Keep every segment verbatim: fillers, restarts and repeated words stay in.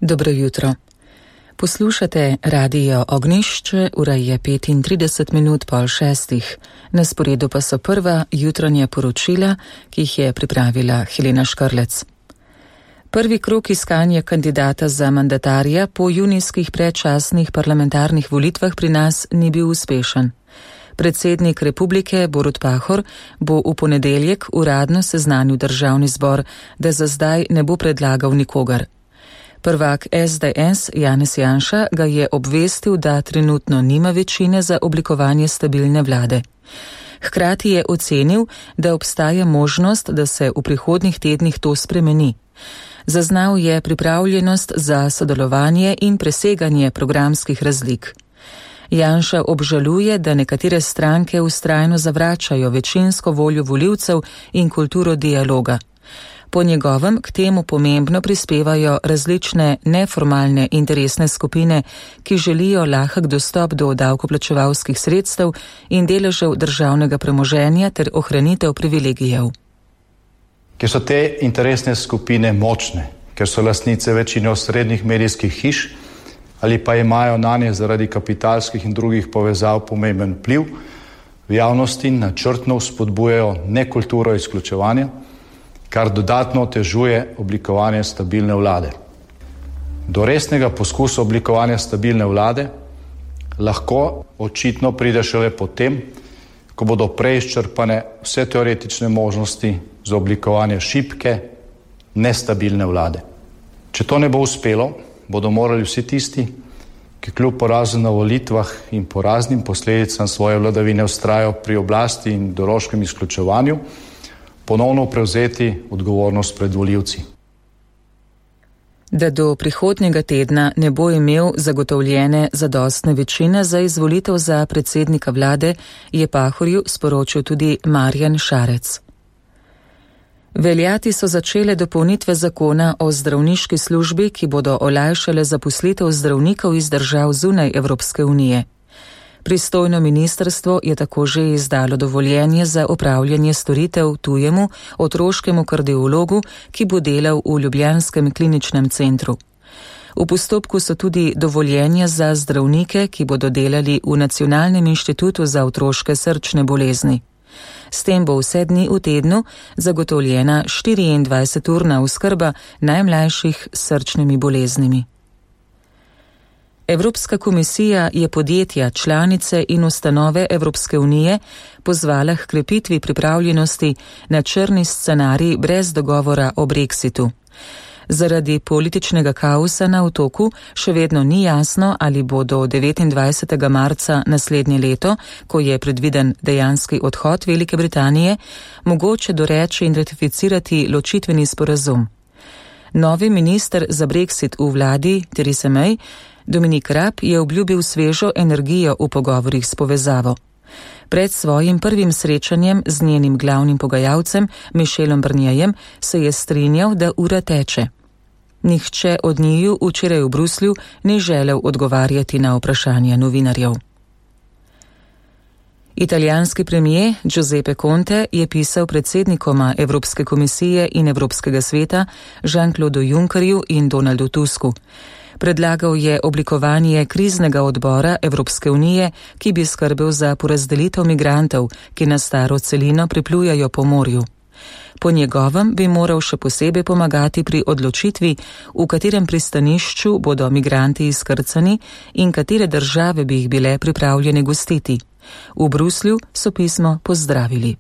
Dobro jutro. Poslušate Radio Ognjišče, ura je petintrideset minut pol šestih. Na sporedu pa so prva jutranja poročila, ki jih je pripravila Helena Škrlec. Prvi krog iskanja kandidata za mandatarja po junijskih predčasnih parlamentarnih volitvah pri nas ni bil uspešen. Predsednik republike Borut Pahor bo v ponedeljek uradno seznanil državni zbor, da za zdaj ne bo predlagal nikogar. Prvak es de es Janez Janša ga je obvestil, da trenutno nima večine za oblikovanje stabilne vlade. Hkrati je ocenil, da obstaja možnost, da se v prihodnjih tednih to spremeni. Zaznal je pripravljenost za sodelovanje in preseganje programskih razlik. Janša obžaluje, da nekatere stranke vztrajno zavračajo večinsko voljo volivcev in kulturo dialoga. Po njegovem k temu pomembno prispevajo različne neformalne interesne skupine, ki želijo lahek dostop do davkoplačevalskih sredstev in deležev državnega premoženja ter ohranitev privilegijev. Ker so te interesne skupine močne, ker so lastnice večine osrednjih medijskih hiš ali pa imajo nanje zaradi kapitalskih in drugih povezav pomemben vpliv, v javnosti načrtno spodbujajo nekulturo izključevanja, kar dodatno otežuje oblikovanje stabilne vlade. Do resnega poskusa oblikovanja stabilne vlade lahko očitno pride šele potem, ko bodo prej izčrpane vse teoretične možnosti za oblikovanje šibke, nestabilne vlade. Če to ne bo uspelo, bodo morali vsi tisti, ki kljub porazu na volitvah in poraznim posledicam svoje vladavine vztrajajo pri oblasti in ideološkem izključevanju, ponovno prevzeti odgovornost pred volivci. Da do prihodnjega tedna ne bo imel zagotovljene zadostne večine za izvolitev za predsednika vlade, je Pahorju sporočil tudi Marjan Šarec. Veljati so začele dopolnitve zakona o zdravniški službi, ki bodo olajšale zaposlitev zdravnikov iz držav zunaj Evropske unije. Pristojno ministrstvo je tako že izdalo dovoljenje za opravljanje storitev tujemu otroškemu kardiologu, ki bo delal v ljubljanskem kliničnem centru. V postopku so tudi dovoljenja za zdravnike, ki bodo delali v Nacionalnem inštitutu za otroške srčne bolezni. S tem bo vse dni v tednu zagotovljena štiriindvajseturna oskrba najmlajših s srčnimi boleznimi. Evropska komisija je podjetja, članice in ustanove Evropske unije pozvala k krepitvi pripravljenosti na črni scenarij brez dogovora o brexitu. Zaradi političnega kaosa na otoku še vedno ni jasno, ali bo do devetindvajsetega marca naslednje leto, ko je predviden dejanski odhod Velike Britanije, mogoče doreči in ratificirati ločitveni sporazum. Novi minister za brexit v vladi, Theresa May, Dominik Raab, je obljubil svežo energijo v pogovorih s povezavo. Pred svojim prvim srečanjem z njenim glavnim pogajalcem, Michelom Barnierjem, se je strinjal, da ura teče. Nihče od njiju včeraj v Bruslju ni želel odgovarjati na vprašanja novinarjev. Italijanski premier Giuseppe Conte je pisal predsednikoma Evropske komisije in Evropskega sveta Jean-Claude Junckerju in Donaldu Tusku. Predlagal je oblikovanje kriznega odbora Evropske unije, ki bi skrbel za porazdelitev migrantov, ki na staro celino priplujajo po morju. Po njegovem bi moral še posebej pomagati pri odločitvi, v katerem pristanišču bodo migranti izkrcani in katere države bi jih bile pripravljene gostiti. V Bruslju so pismo pozdravili.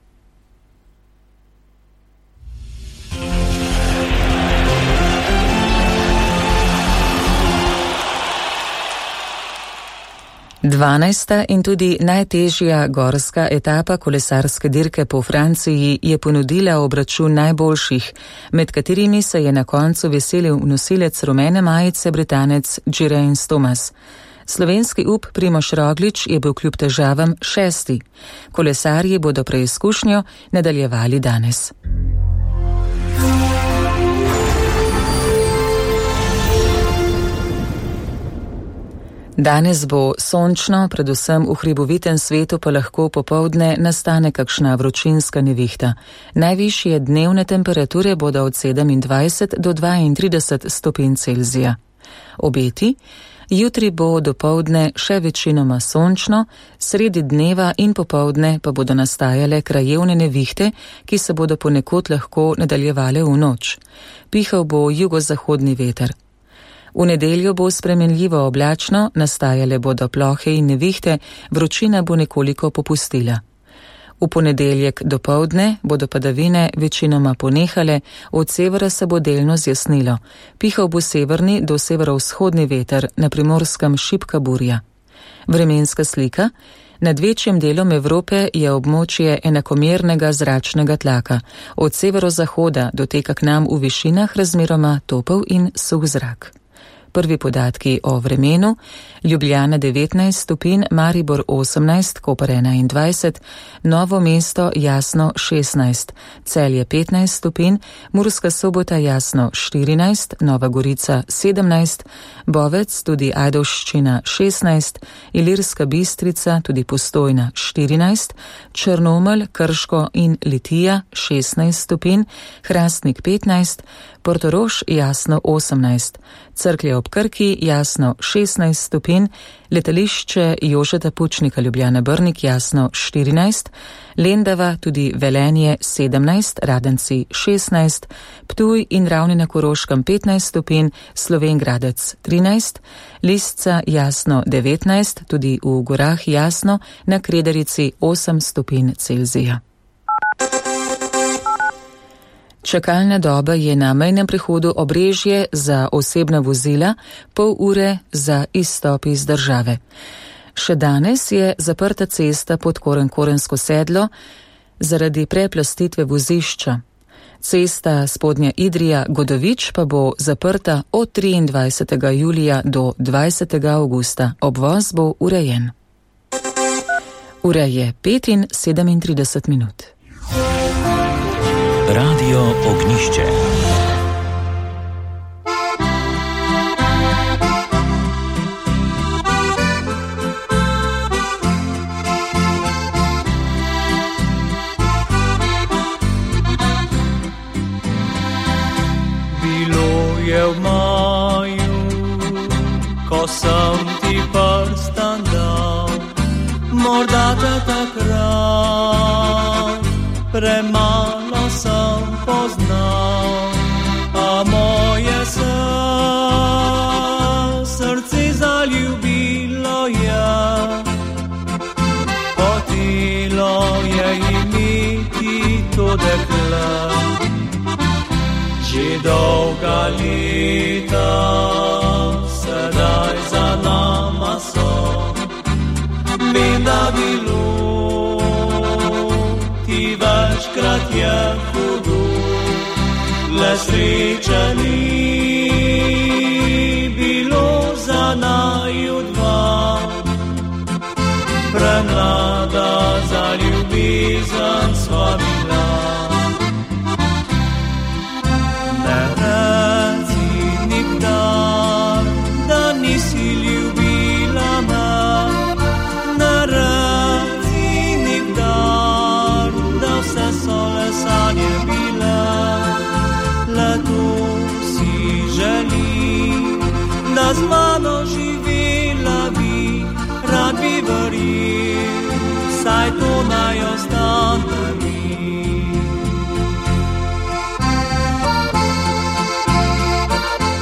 Dvanajsta in tudi najtežja gorska etapa kolesarske dirke po Franciji je ponudila obračun najboljših, med katerimi se je na koncu veselil nosilec rumene majice Britanec Geraint Thomas. Slovenski up Primož Roglič je bil kljub težavam šesti. Kolesarji bodo preizkušnjo nadaljevali danes. Danes bo sončno, predvsem v hribovitem svetu pa lahko popoldne nastane kakšna vročinska nevihta. Najvišje dnevne temperature bodo od sedemindvajset do dvaintrideset stopinj Celzija. Obeti: jutri bo dopoldne še večinoma sončno, sredi dneva in popoldne pa bodo nastajale krajevne nevihte, ki se bodo ponekod lahko nadaljevale v noč. Pihal bo jugozahodni veter. V nedeljo bo spremenljivo oblačno, nastajale bodo plohe in nevihte, vročina bo nekoliko popustila. V ponedeljek dopoldne bodo padavine večinoma ponehale, od severa se bo delno zjasnilo. Pihal bo severni do severovzhodni veter, na Primorskem šibka burja. Vremenska slika: nad večjim delom Evrope je območje enakomernega zračnega tlaka. Od severozahoda doteka k nam v višinah razmeroma topel in suh zrak. Prvi podatki o vremenu: Ljubljana devetnajst stopinj, Maribor osemnajst, Koper enaindvajset, Novo mesto jasno šestnajst, Celje petnajst stopinj, Murska Sobota jasno štirinajst, Nova Gorica sedemnajst, Bovec, tudi Ajdovščina šestnajst, Ilirska Bistrica, tudi Postojna štirinajst, Črnomelj, Krško in Litija šestnajst stopinj, Hrastnik petnajst, Portorož jasno osemnajst, Cerklje ob Krki jasno šestnajst stopinj, letališče Jožeta Pučnika Ljubljana Brnik jasno štirinajst, Lendava, tudi Velenje sedemnajst, Radenci šestnajst, Ptuj in Ravne na Koroškem petnajst stopinj, Slovenj Gradec trinajst, Lisca jasno devetnajst, tudi v gorah jasno, na Kredarici osem stopinj Celzija. Čakalna doba je na mejnem prehodu Obrežje za osebna vozila, pol ure za izstop iz države. Še danes je zaprta cesta pod Koren-Korensko sedlo zaradi preplastitve vozišča. Cesta Spodnja Idrija-Godovič pa bo zaprta od triindvajsetega julija do dvajsetega avgusta. Obvoz bo urejen. Ura je pet in sedemintrideset minut. Radio Ognišče. Bilo je v maju, ko sem ti prstan dal, morda te takrat premalo sem poznal, a moje srce zaljubilo je, hotelo je imeti to dekle. Že dolga leta sedaj za nama so, vem, da bilo večkrat je hudo, le sreče ni bilo za naju dva, premlada za ljubezen sva bila. Ne reci nikdar, da nisi ljubila me, ne reci nikdar, vse so le sanje bile, le to si želim, da z mano živi.